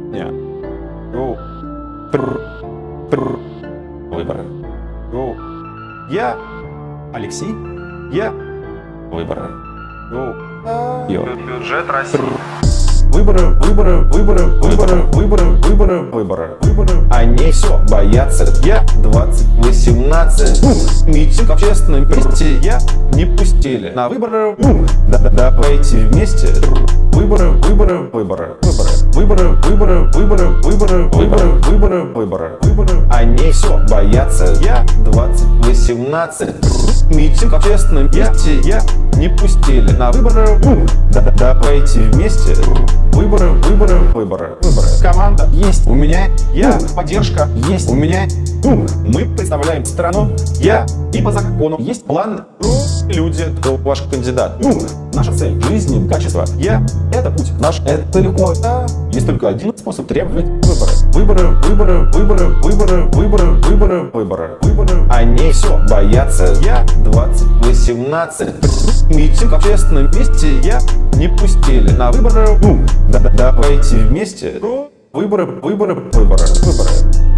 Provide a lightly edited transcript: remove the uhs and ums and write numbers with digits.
Не. Выборы. Я Алексей. Я выборы. Бюджет России. Выборы. Они все боятся. Я 2018. Митинг в общественном месте я не пустили. На выборы. Давайте вместе. Выборы. Они все боятся. Я 2018. Митинг в общественном месте я не пустили. На выборы. Давайте вместе. Выборы. Команда есть у меня, я поддержка есть у меня. Мы представляем страну, я и по закону есть план. Люди, кто ваш кандидат. Наша цель жизни, качество. Я это путь наш, это легко. Есть только один способ требовать выборы. Они все боятся. Я 2018. Митинг в общественном месте я не пустили. На выборы. Давайте вместе. Выборы.